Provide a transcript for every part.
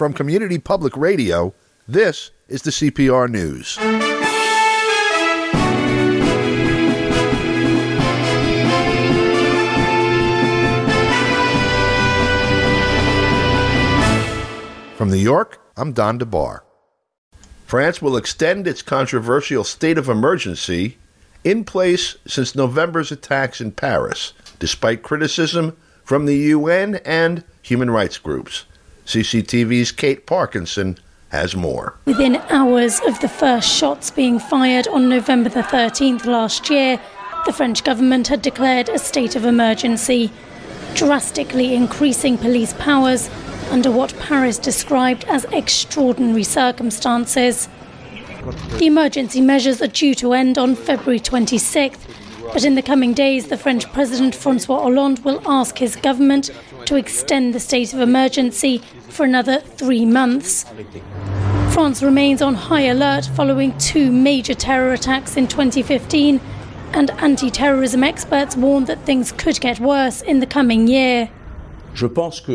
from Community Public Radio, this is the CPR News. From New York, I'm Don DeBar. France will extend its controversial state of emergency in place since November's attacks in Paris, despite criticism from the UN and human rights groups. CCTV's Kate Parkinson has more. Within hours of the first shots being fired on November the 13th last year, the French government had declared a state of emergency, drastically increasing police powers under what Paris described as extraordinary circumstances. The emergency measures are due to end on February 26th, but in the coming days, the French President François Hollande will ask his government to extend the state of emergency for another 3 months. France remains on high alert following 2 major terror attacks in 2015, and anti-terrorism experts warn that things could get worse in the coming year. I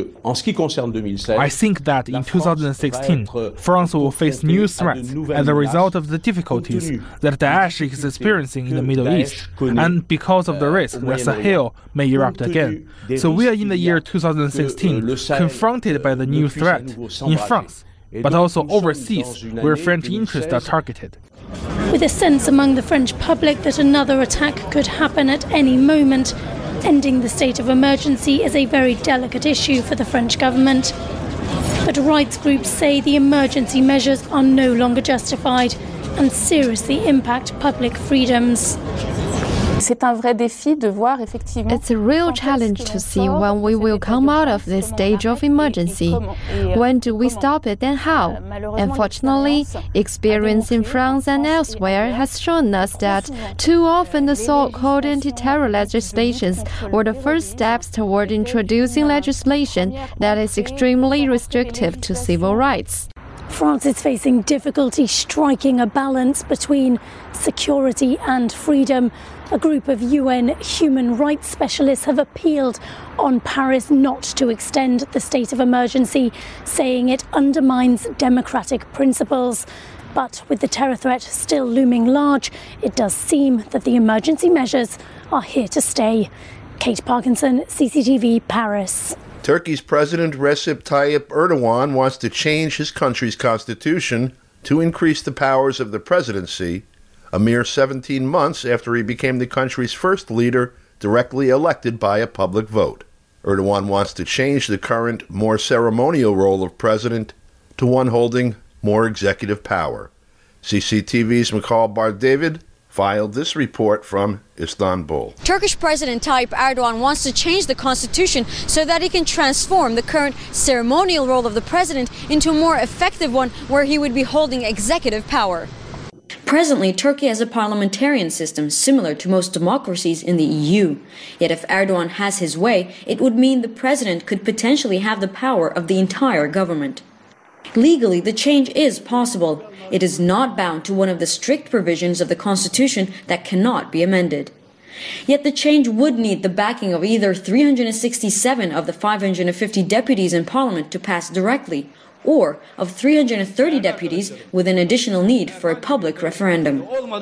think that in 2016, France will face new threats as a result of the difficulties that Daesh is experiencing in the Middle East, and because of the risk that Sahel may erupt again. So we are in the year 2016, confronted by the new threat in France, but also overseas, where French interests are targeted. With a sense among the French public that another attack could happen at any moment, ending the state of emergency is a very delicate issue for the French government. But rights groups say the emergency measures are no longer justified and seriously impact public freedoms. It's a real challenge to see when we will come out of this stage of emergency. When do we stop it and how? Unfortunately, experience in France and elsewhere has shown us that too often the so-called anti-terror legislations were the first steps toward introducing legislation that is extremely restrictive to civil rights. France is facing difficulty striking a balance between security and freedom. A group of UN human rights specialists have appealed on Paris not to extend the state of emergency, saying it undermines democratic principles. But with the terror threat still looming large, it does seem that the emergency measures are here to stay. Kate Parkinson, CCTV, Paris. Turkey's President Recep Tayyip Erdogan wants to change his country's constitution to increase the powers of the presidency, a mere 17 months after he became the country's first leader directly elected by a public vote. Erdogan wants to change the current, more ceremonial role of president to one holding more executive power. CCTV's Michal Bar-David filed this report from Istanbul. Turkish President Tayyip Erdogan wants to change the constitution so that he can transform the current ceremonial role of the president into a more effective one where he would be holding executive power. Presently, Turkey has a parliamentarian system similar to most democracies in the EU. Yet if Erdogan has his way, it would mean the president could potentially have the power of the entire government. Legally, the change is possible. It is not bound to one of the strict provisions of the Constitution that cannot be amended. Yet the change would need the backing of either 367 of the 550 deputies in Parliament to pass directly, or of 330 deputies with an additional need for a public referendum.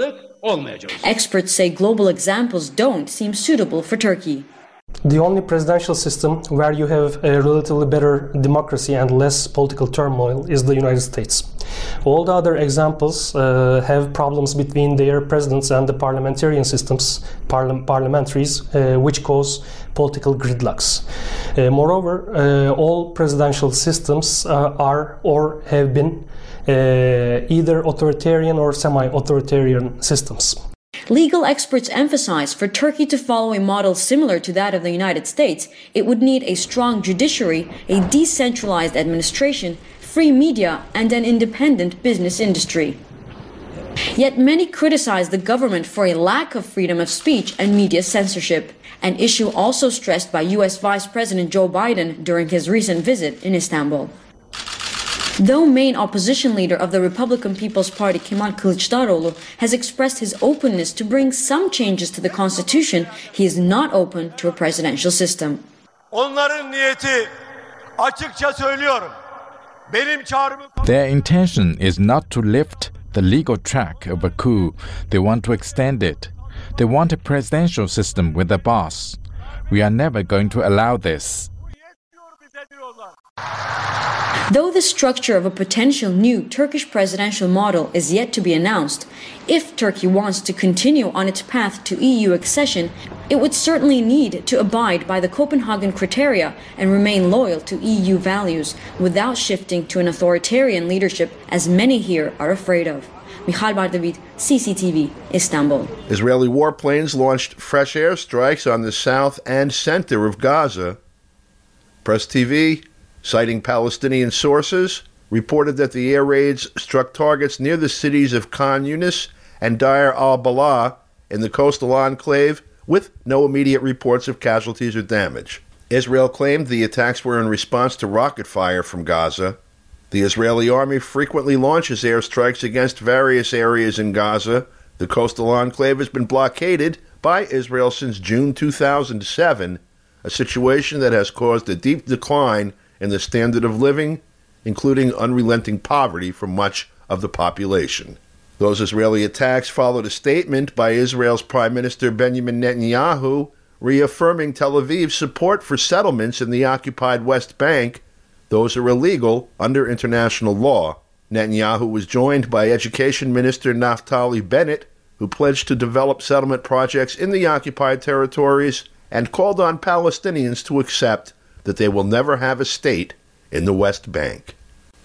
Experts say global examples don't seem suitable for Turkey. The only presidential system where you have a relatively better democracy and less political turmoil is the United States. All the other examples have problems between their presidents and the parliamentarian systems, parliamentaries, which cause political gridlocks. Moreover, all presidential systems are or have been either authoritarian or semi-authoritarian systems. Legal experts emphasize for Turkey to follow a model similar to that of the United States, it would need a strong judiciary, a decentralized administration, free media, and an independent business industry. Yet many criticize the government for a lack of freedom of speech and media censorship, an issue also stressed by U.S. Vice President Joe Biden during his recent visit in Istanbul. Though main opposition leader of the Republican People's Party Kemal Kılıçdaroğlu has expressed his openness to bring some changes to the constitution, he is not open to a presidential system. Onların niyeti, açıkça söylüyorum, Their intention is not to lift the legal track of a coup. They want to extend it. They want a presidential system with a boss. We are never going to allow this. Though the structure of a potential new Turkish presidential model is yet to be announced, if Turkey wants to continue on its path to EU accession, it would certainly need to abide by the Copenhagen criteria and remain loyal to EU values without shifting to an authoritarian leadership, as many here are afraid of. Michal Bardavid, CCTV, Istanbul. Israeli warplanes launched fresh airstrikes on the south and center of Gaza. Press TV, citing Palestinian sources, reported that the air raids struck targets near the cities of Khan Yunis and Deir al-Balah in the coastal enclave, with no immediate reports of casualties or damage. Israel claimed the attacks were in response to rocket fire from Gaza. The Israeli army frequently launches airstrikes against various areas in Gaza. The coastal enclave has been blockaded by Israel since June 2007, a situation that has caused a deep decline in the standard of living, including unrelenting poverty for much of the population. Those Israeli attacks followed a statement by Israel's Prime Minister Benjamin Netanyahu reaffirming Tel Aviv's support for settlements in the occupied West Bank. Those are illegal under international law. Netanyahu was joined by Education Minister Naftali Bennett, who pledged to develop settlement projects in the occupied territories and called on Palestinians to accept that they will never have a state in the West Bank.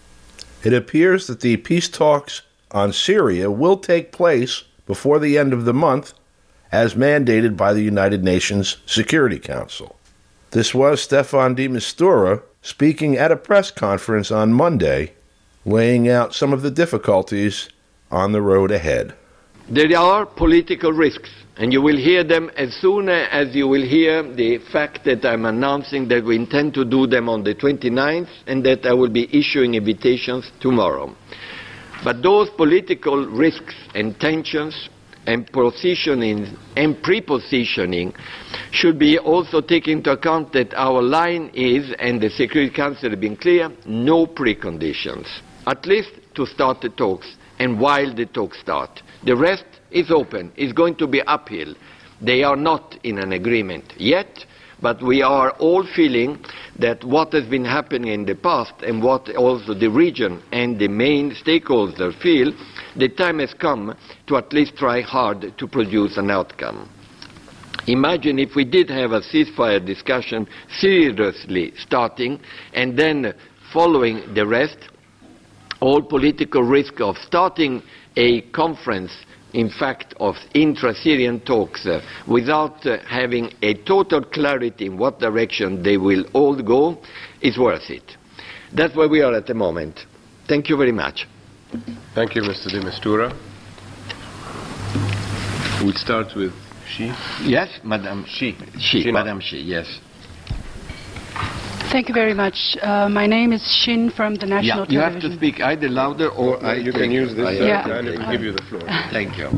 It appears that the peace talks on Syria will take place before the end of the month, as mandated by the United Nations Security Council. This was Stefan de Mistura speaking at a press conference on Monday, laying out some of the difficulties on the road ahead. There are political risks, and you will hear them as soon as you will hear the fact that I'm announcing that we intend to do them on the 29th and that I will be issuing invitations tomorrow. But those political risks and tensions and positioning and prepositioning should be also taken into account that our line is, and the Security Council has been clear, no preconditions, at least to start the talks and while the talks start. The rest is open, is going to be uphill. They are not in an agreement yet, but we are all feeling that what has been happening in the past and what also the region and the main stakeholders feel, the time has come to at least try hard to produce an outcome. Imagine if we did have a ceasefire discussion seriously starting and then following the rest, all political risk of starting a conference, in fact, of intra-Syrian talks without having a total clarity in what direction they will all go is worth it. That's where we are at the moment. Thank you very much. Thank you, Mr. de Mistura. We'll start with Xi. Yes, Madam Xi. Madam Xi, yes. Thank you very much. My name is Shin from the National Television. You have to speak either louder or you can use this and it will give you the floor. Thank you.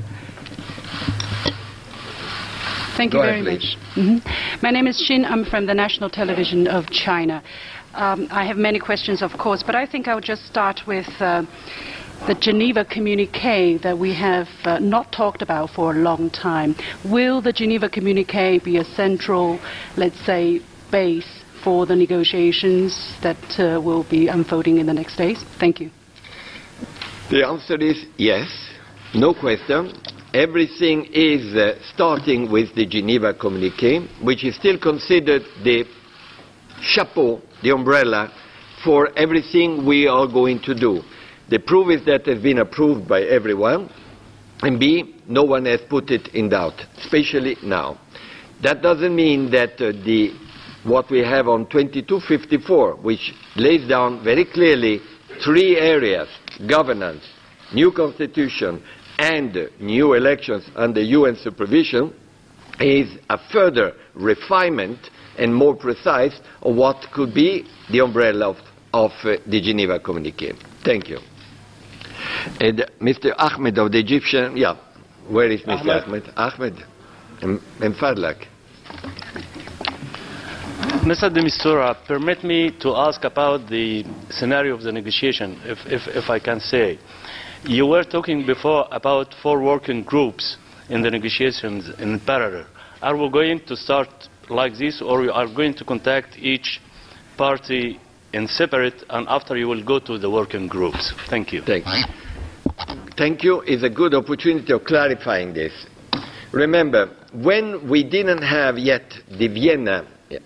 Thank you very much. My name is Shin. I'm from the National Television of China. I have many questions, of course, but I think I'll just start with the Geneva Communique that we have not talked about for a long time. Will the Geneva Communique be a central, let's say, base for the negotiations that will be unfolding in the next days? Thank you. The answer is yes, no question. Everything is starting with the Geneva Communique, which is still considered the chapeau, the umbrella, for everything we are going to do. The proof is that it has been approved by everyone, and B, no one has put it in doubt, especially now. That doesn't mean that what we have on 2254, which lays down very clearly three areas: governance, new constitution, and new elections under UN supervision, is a further refinement and more precise of what could be the umbrella of the Geneva Communique. Thank you. And Mr. Ahmed of the Egyptian, where is Mr. Ahmed? Ahmed and Fadlak. Mr. de Mistura, permit me to ask about the scenario of the negotiation, if I can say. You were talking before about 4 working groups in the negotiations in parallel. Are we going to start like this, or you are going to contact each party in separate, and after you will go to the working groups? Thank you. Thank you. It's a good opportunity of clarifying this. Remember, when we didn't have yet the Vienna,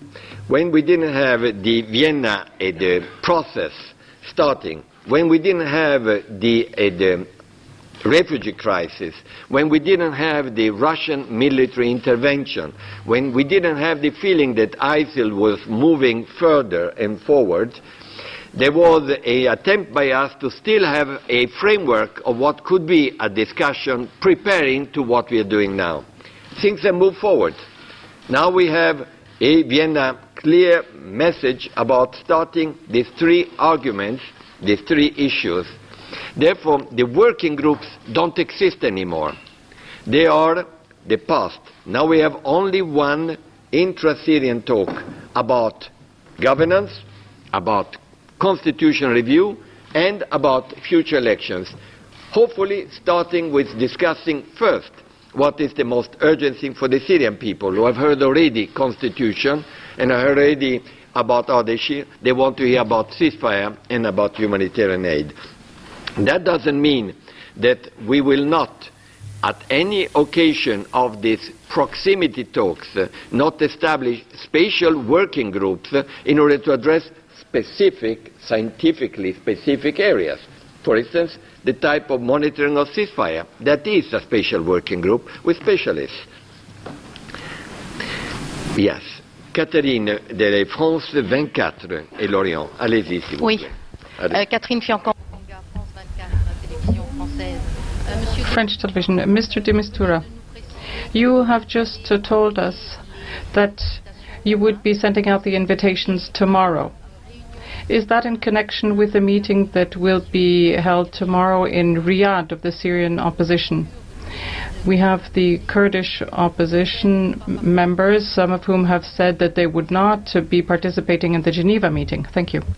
the process starting, when we didn't have the refugee crisis, when we didn't have the Russian military intervention, when we didn't have the feeling that ISIL was moving further and forward, there was an attempt by us to still have a framework of what could be a discussion preparing to what we are doing now. Things have moved forward. Now we have a Vienna clear message about starting these 3 arguments, these 3 issues. Therefore, the working groups don't exist anymore. They are the past. Now we have only one intra-Syrian talk about governance, about constitutional review, and about future elections. Hopefully starting with discussing first what is the most urgent thing for the Syrian people, who have heard already constitution and have heard already about Ardeshir. They want to hear about ceasefire and about humanitarian aid. That doesn't mean that we will not, at any occasion of these proximity talks, not establish special working groups in order to address specific, scientifically specific areas. For instance, the type of monitoring of ceasefire. That is a special working group with specialists. Yes. Catherine de France 24 et Lorient. Allez-y, s'il vous plaît. Oui. Catherine Fiancon, France 24, télévision française. French television. Mr. de Mistura, you have just told us that you would be sending out the invitations tomorrow. Is that in connection with the meeting that will be held tomorrow in Riyadh of the Syrian opposition? We have the Kurdish opposition members, some of whom have said that they would not be participating in the Geneva meeting. Thank you.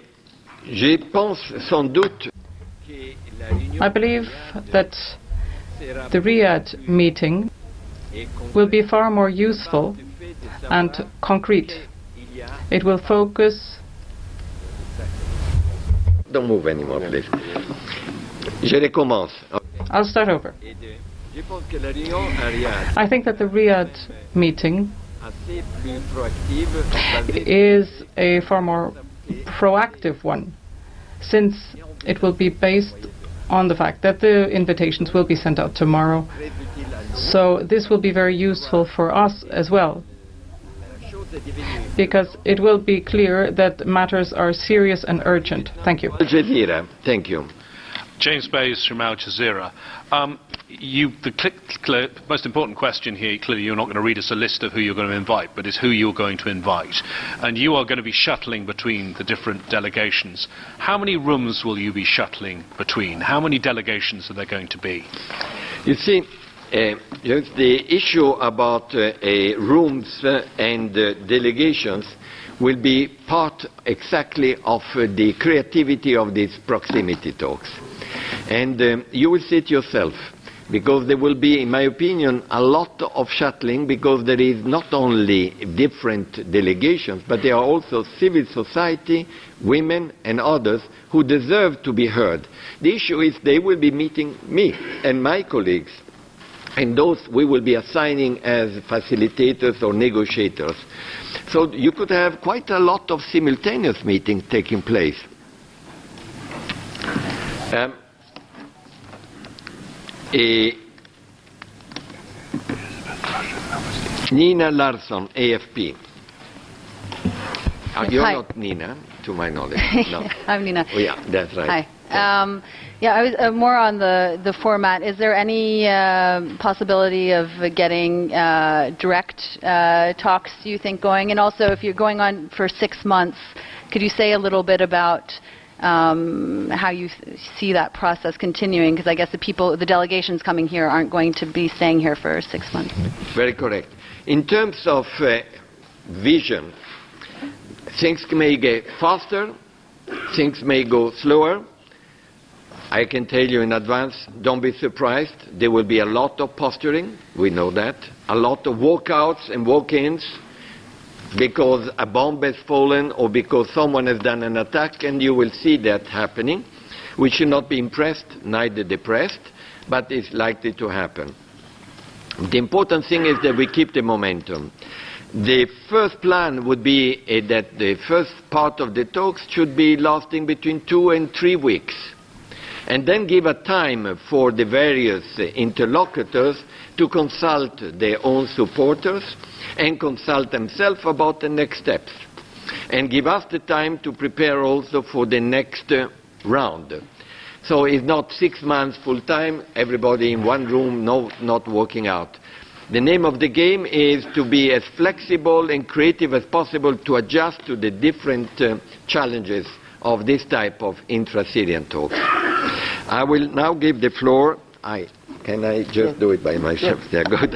I believe that the Riyadh meeting will be far more useful and concrete. It will focus. Don't move anymore, please. Je recommence. I'll start over. I think that the Riyadh meeting is a far more proactive one, since it will be based on the fact that the invitations will be sent out tomorrow. So this will be very useful for us as well, because it will be clear that matters are serious and urgent. Thank you. Al Jazeera, thank you. James Bays from Al Jazeera. The most important question here, clearly you're not going to read us a list of who you're going to invite, but is who you're going to invite. And you are going to be shuttling between the different delegations. How many rooms will you be shuttling between? How many delegations are there going to be? You see, the issue about rooms and delegations will be part exactly of the creativity of these proximity talks. And you will see it yourself, because there will be, in my opinion, a lot of shuttling, because there is not only different delegations, but there are also civil society, women and others who deserve to be heard. The issue is they will be meeting me and my colleagues, and those we will be assigning as facilitators or negotiators. So you could have quite a lot of simultaneous meetings taking place. Nina Larsson, AFP. You're Hi. not Nina, to my knowledge. No. I'm Nina. Oh, yeah, that's right. Hi. Yeah, I was more on the format. Is there any possibility of getting direct talks, do you think, going? And also, if you're going on for 6 months, could you say a little bit about how you see that process continuing? Because I guess the delegations coming here aren't going to be staying here for 6 months. Very correct. In terms of vision, Things may get faster, things may go slower. I can tell you in advance, don't be surprised. There will be a lot of posturing, we know that. A lot of walkouts and walk-ins because a bomb has fallen or because someone has done an attack, and you will see that happening. We should not be impressed, neither depressed, but it's likely to happen. The important thing is that we keep the momentum. The first plan would be that the first part of the talks should be lasting between 2 and 3 weeks, and then give a time for the various interlocutors to consult their own supporters and consult themselves about the next steps, and give us the time to prepare also for the next round. So it's not 6 months full time, everybody in one room, not working out. The name of the game is to be as flexible and creative as possible to adjust to the different challenges of this type of intra-Syrian talks. I will now give the floor. Can I just do it by myself? Yeah, good.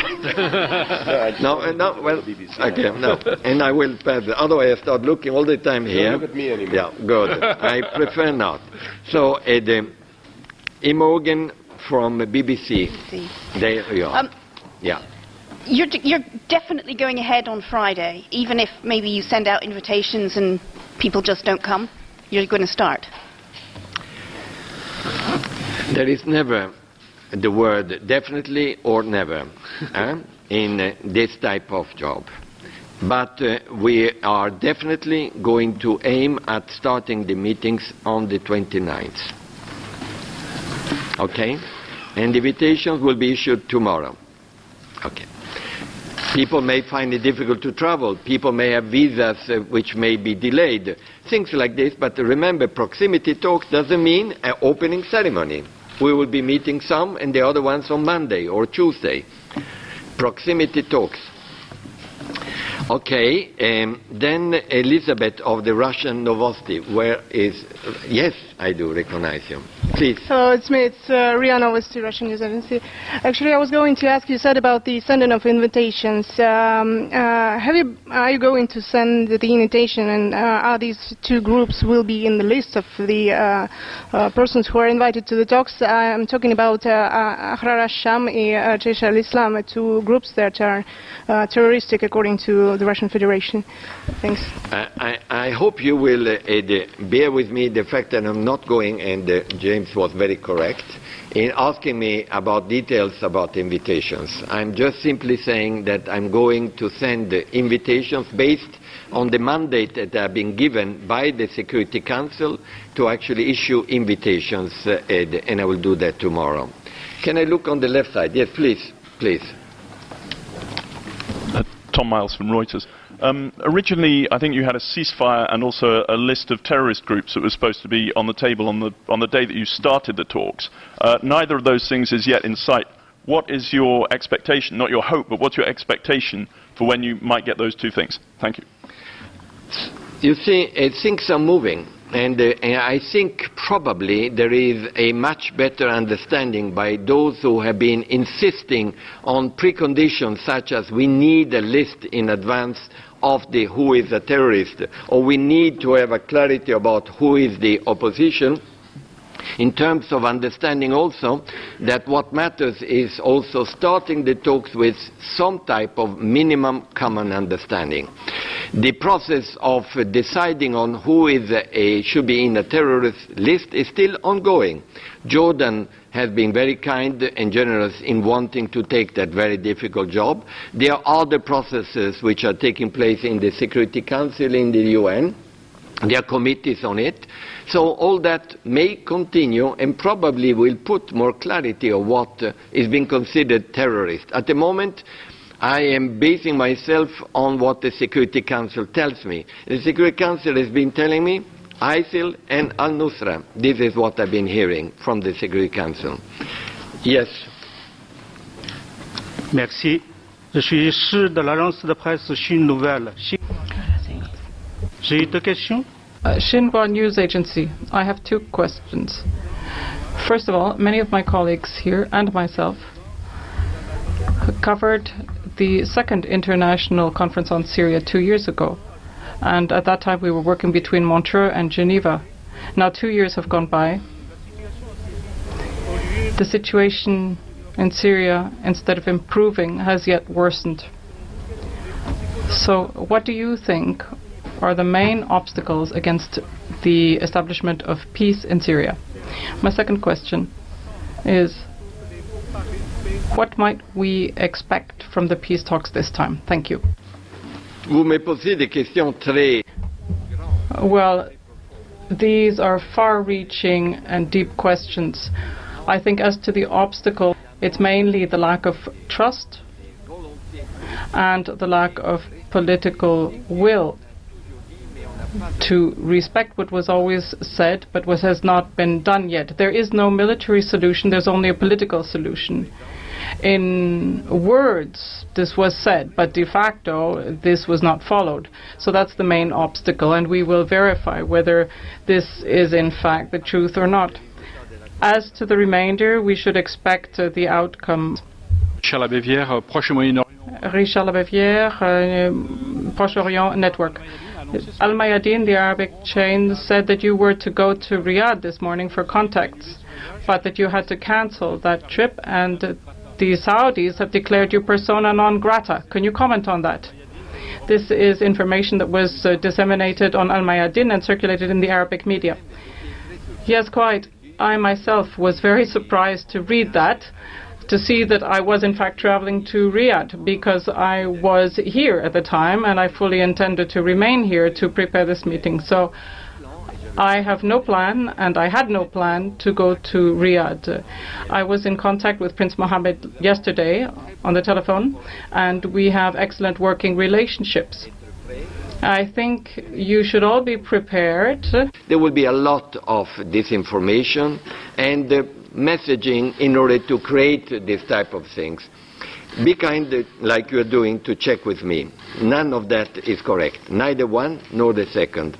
And I will pass it. Otherwise, I start looking all the time here. Don't look at me anymore. Yeah, good. I prefer not. So, Imogen from BBC. There you are. Yeah. You're definitely going ahead on Friday, even if maybe you send out invitations and people just don't come. You're going to start. There is never the word definitely or never in this type of job. But we are definitely going to aim at starting the meetings on the 29th. Okay? And invitations will be issued tomorrow. Okay. People may find it difficult to travel. People may have visas which may be delayed. Things like this. But remember, proximity talks doesn't mean an opening ceremony. We will be meeting some and the other ones on Monday or Tuesday. Proximity talks. Okay, then Elizabeth of the Russian Novosti. Where is... Yes, I do recognize you. Please. Hello, it's me. It's RIA Novosti, Russian News Agency. Actually, I was going to ask, you said about the sending of invitations. Are you going to send the invitation, and are these two groups will be in the list of the persons who are invited to the talks? I'm talking about Ahrar al-Sham and Jaish al-Islam, two groups that are terroristic according to the Russian Federation. Thanks. I hope you will bear with me the fact that I'm not going, and James was very correct in asking me about details about invitations. I'm just simply saying that I'm going to send invitations based on the mandate that have been given by the Security Council to actually issue invitations, and I will do that tomorrow. Can I look on the left side? Yes, please, please. Tom Miles from Reuters. Originally, I think you had a ceasefire and also a list of terrorist groups that was supposed to be on the table on the day that you started the talks. Neither of those things is yet in sight. What is your expectation, not your hope, but what's your expectation for when you might get those two things? Thank you. You see, things are moving. And I think probably there is a much better understanding by those who have been insisting on preconditions such as we need a list in advance of who is a terrorist, or we need to have a clarity about who is the opposition, in terms of understanding also that what matters is also starting the talks with some type of minimum common understanding. The process of deciding on who should be in a terrorist list is still ongoing. Jordan has been very kind and generous in wanting to take that very difficult job. There are other processes which are taking place in the Security Council, in the UN. There are committees on it. So all that may continue and probably will put more clarity on what is being considered terrorist. At the moment, I am basing myself on what the Security Council tells me. The Security Council has been telling me ISIL and al-Nusra. This is what I've been hearing from the Security Council. Yes. Merci. Je suis issu de l'agence de presse Chine Nouvelle. J'ai deux questions. Xinhua News Agency. I have two questions. First of all, many of my colleagues here and myself covered the second international conference on Syria 2 years ago. And at that time, we were working between Montreux and Geneva. Now 2 years have gone by. The situation in Syria, instead of improving, has yet worsened. So what do you think are the main obstacles against the establishment of peace in Syria? My second question is, what might we expect from the peace talks this time? Thank you. Well, these are far-reaching and deep questions. I think as to the obstacle, it's mainly the lack of trust and the lack of political will to respect what was always said but what has not been done yet. There is no military solution, there's only a political solution. In words, this was said, but de facto, this was not followed. So that's the main obstacle, and we will verify whether this is in fact the truth or not. As to the remainder, we should expect the outcome. Richard Labevière, Proche-Orient Network. Al-Mayadeen, the Arabic chain, said that you were to go to Riyadh this morning for contacts, but that you had to cancel that trip, and the Saudis have declared you persona non grata. Can you comment on that? This is information that was disseminated on Al-Mayadeen and circulated in the Arabic media. Yes, quite. I myself was very surprised to read that, to see that I was in fact traveling to Riyadh, because I was here at the time and I fully intended to remain here to prepare this meeting. So I have no plan, and I had no plan to go to Riyadh. I was in contact with Prince Mohammed yesterday on the telephone, and we have excellent working relationships. I think you should all be prepared. There will be a lot of disinformation and messaging in order to create this type of things. Be kind, like you are doing, to check with me. None of that is correct, neither one nor the second.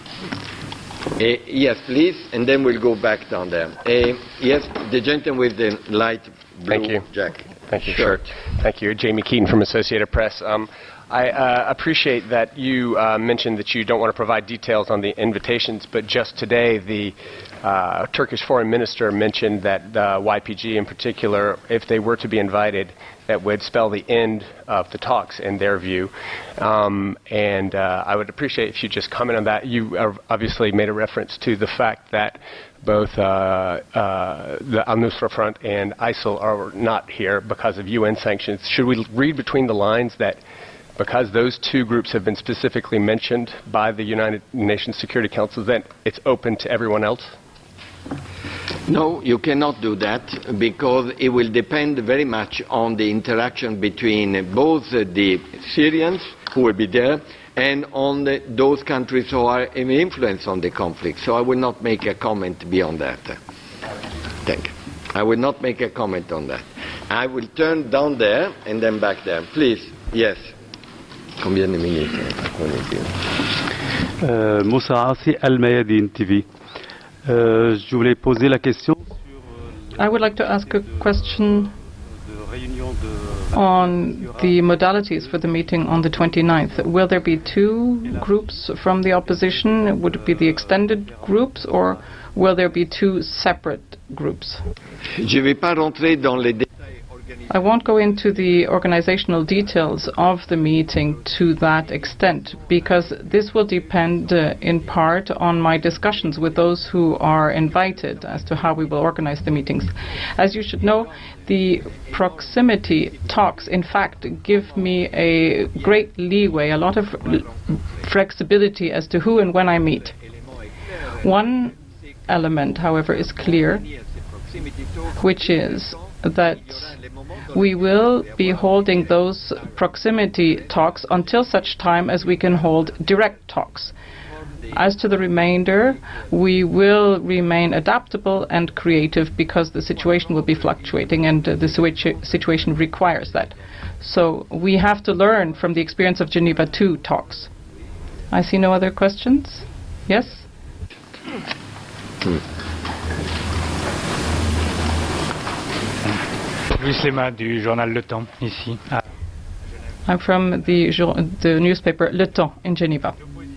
Yes, please, and then we'll go back down there. Yes, the gentleman with the light blue jacket. Thank you, sure. Thank you. Jamie Keaton from Associated Press. I appreciate that you mentioned that you don't want to provide details on the invitations, but just today the Turkish foreign minister mentioned that YPG in particular, if they were to be invited, that would spell the end of the talks in their view. And I would appreciate if you just comment on that. You obviously made a reference to the fact that both the Al-Nusra Front and ISIL are not here because of UN sanctions. Should we read between the lines that because those two groups have been specifically mentioned by the United Nations Security Council, that it's open to everyone else? No, you cannot do that, because it will depend very much on the interaction between both the Syrians, who will be there, and on those countries who are in influence on the conflict. So I will not make a comment beyond that. Thank you. I will not make a comment on that. I will turn down there and then back there. Please, yes. Combien de minutes? Moussa Assi, Al-Mayadeen TV. Je voulais poser la question. I would like to ask a question on the modalities for the meeting on the 29th. Will there be two groups from the opposition? Would it be the extended groups, or will there be two separate groups? Je vais pas rentrer dans les I won't go into the organizational details of the meeting to that extent, because this will depend in part on my discussions with those who are invited as to how we will organize the meetings. As you should know, the proximity talks, in fact, give me a great leeway, a lot of flexibility as to who and when I meet. One element, however, is clear, which is that we will be holding those proximity talks until such time as we can hold direct talks. As to the remainder, we will remain adaptable and creative, because the situation will be fluctuating and the situation requires that. So we have to learn from the experience of Geneva II talks. I see no other questions. Yes? Louis Lema du journal Le Temps, ici. I'm from the newspaper Le Temps in Geneva.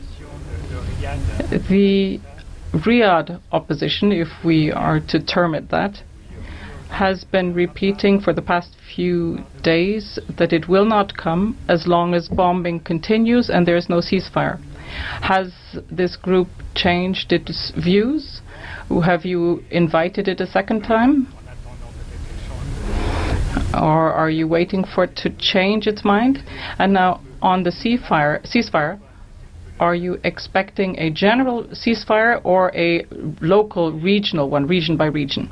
The Riyadh opposition, if we are to term it that, has been repeating for the past few days that it will not come as long as bombing continues and there is no ceasefire. Has this group changed its views? Have you invited it a second time? Or are you waiting for it to change its mind? And now on the ceasefire, are you expecting a general ceasefire or a local, regional one, region by region?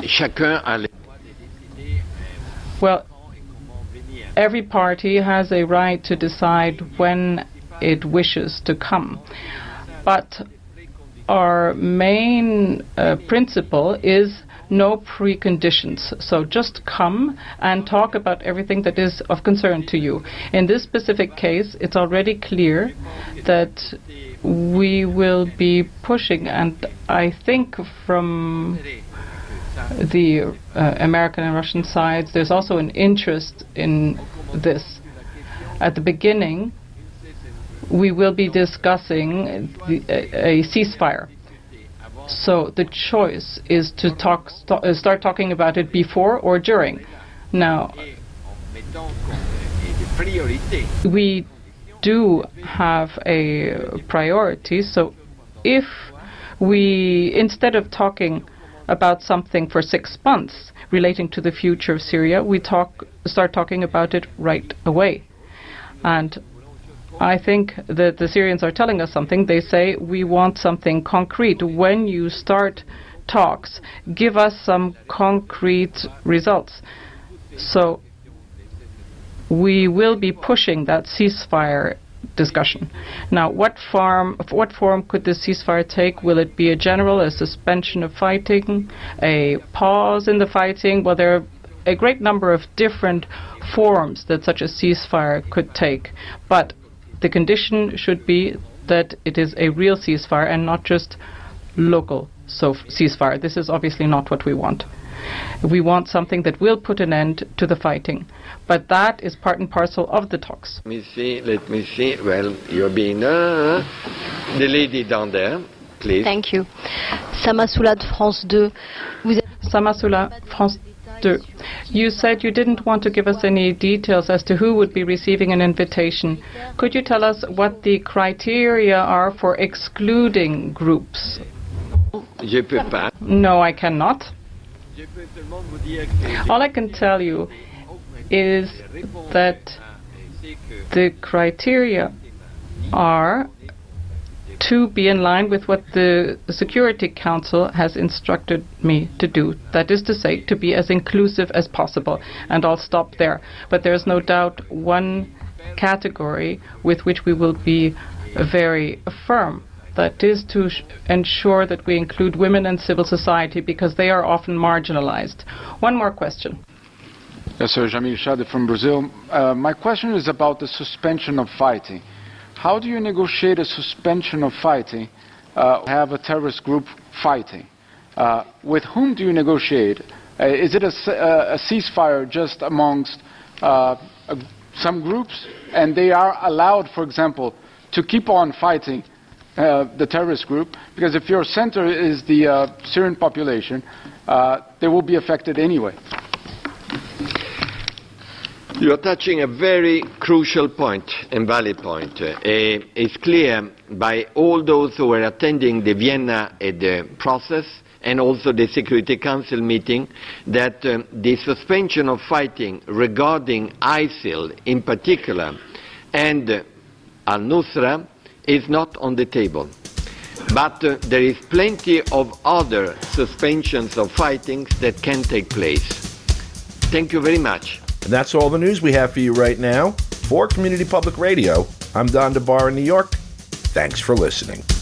Well, every party has a right to decide when it wishes to come. But our main principle is no preconditions. So just come and talk about everything that is of concern to you. In this specific case, it's already clear that we will be pushing, and I think from the American and Russian sides, there's also an interest in this. At the beginning, we will be discussing a ceasefire. So the choice is to start talking about it before or during. Now, we do have a priority, so if we, instead of talking about something for 6 months relating to the future of Syria, we start talking about it right away. And I think that the Syrians are telling us something. They say, we want something concrete. When you start talks, give us some concrete results. So we will be pushing that ceasefire discussion. Now, what form could this ceasefire take? Will it be a general, a suspension of fighting, a pause in the fighting? Well, there are a great number of different forms that such a ceasefire could take. But the condition should be that it is a real ceasefire and not just local ceasefire. This is obviously not what we want. We want something that will put an end to the fighting. But that is part and parcel of the talks. Let me see. Well, you're being... the lady down there, please. Thank you. Samasoula de France 2. Samasoula, France 2. You said you didn't want to give us any details as to who would be receiving an invitation. Could you tell us what the criteria are for excluding groups? No, I cannot. All I can tell you is that the criteria are to be in line with what the Security Council has instructed me to do. That is to say, to be as inclusive as possible. And I'll stop there. But there's no doubt one category with which we will be very firm. That is to ensure that we include women and civil society, because they are often marginalized. One more question. Yes, sir. Jamil Shade from Brazil. My question is about the suspension of fighting. How do you negotiate a suspension of fighting, have a terrorist group fighting? With whom do you negotiate? Is it a ceasefire just amongst some groups, and they are allowed, for example, to keep on fighting the terrorist group? Because if your center is the Syrian population, they will be affected anyway. You are touching a very crucial point and valid point. It's clear by all those who were attending the Vienna process and also the Security Council meeting that the suspension of fighting regarding ISIL in particular and al-Nusra is not on the table. But there is plenty of other suspensions of fighting that can take place. Thank you very much. And that's all the news we have for you right now. For Community Public Radio, I'm Don DeBar in New York. Thanks for listening.